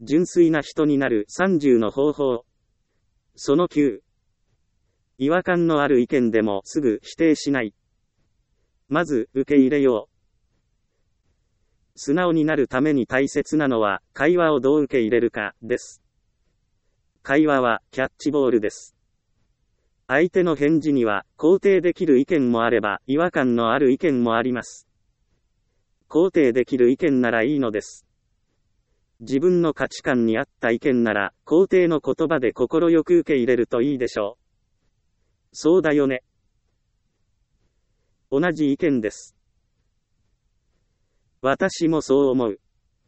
純粋な人になる30の方法。その9。違和感のある意見でもすぐ否定しない。まず、受け入れよう。素直になるために大切なのは、会話をどう受け入れるか、です。会話は、キャッチボールです。相手の返事には、肯定できる意見もあれば、違和感のある意見もあります。肯定できる意見ならいいのです。自分の価値観に合った意見なら、肯定の言葉で心よく受け入れるといいでしょう。そうだよね。同じ意見です。私もそう思う。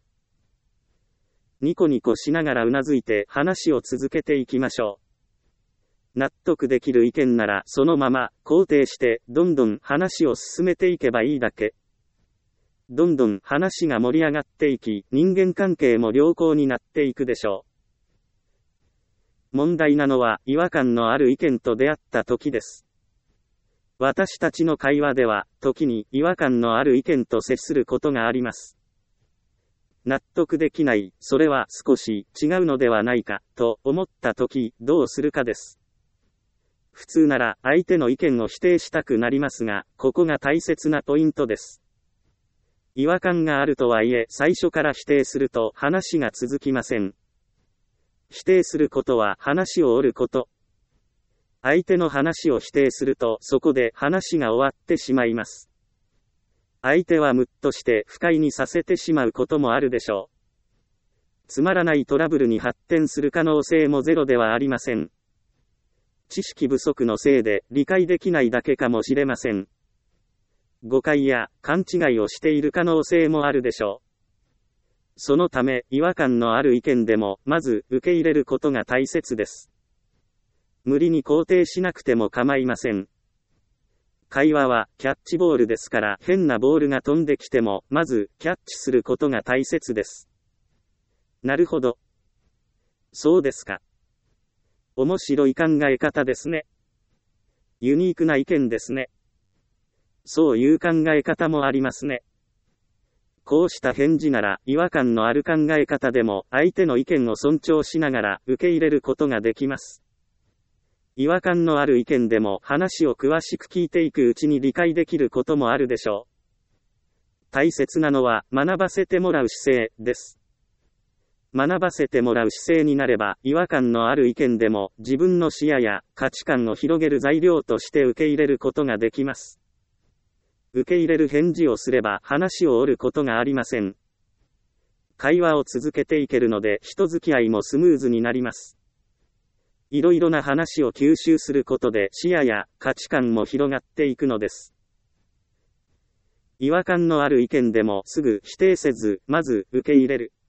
ニコニコしながらうなずいて話を続けていきましょう。納得できる意見ならそのまま肯定してどんどん話を進めていけばいいだけ。どんどん話が盛り上がっていき、人間関係も良好になっていくでしょう。問題なのは違和感のある意見と出会った時です。私たちの会話では、時に違和感のある意見と接することがあります。納得できない、それは少し違うのではないか、と思った時、どうするかです。普通なら相手の意見を否定したくなりますが、ここが大切なポイントです。違和感があるとはいえ、最初から否定すると話が続きません。否定することは話を折ること。相手の話を否定するとそこで話が終わってしまいます。相手はムッとして不快にさせてしまうこともあるでしょう。つまらないトラブルに発展する可能性もゼロではありません。知識不足のせいで理解できないだけかもしれません。誤解や勘違いをしている可能性もあるでしょう。そのため違和感のある意見でもまず受け入れることが大切です。無理に肯定しなくても構いません。会話はキャッチボールですから変なボールが飛んできてもまずキャッチすることが大切です。なるほど。そうですか。面白い考え方ですね。ユニークな意見ですね。そういう考え方もありますね。こうした返事なら違和感のある考え方でも相手の意見を尊重しながら受け入れることができます。違和感のある意見でも話を詳しく聞いていくうちに理解できることもあるでしょう。大切なのは学ばせてもらう姿勢です。学ばせてもらう姿勢になれば違和感のある意見でも自分の視野や価値観を広げる材料として受け入れることができます。受け入れる返事をすれば話を折ることがありません。会話を続けていけるので人付き合いもスムーズになります。いろいろな話を吸収することで視野や価値観も広がっていくのです。違和感のある意見でもすぐ否定せず、まず受け入れる。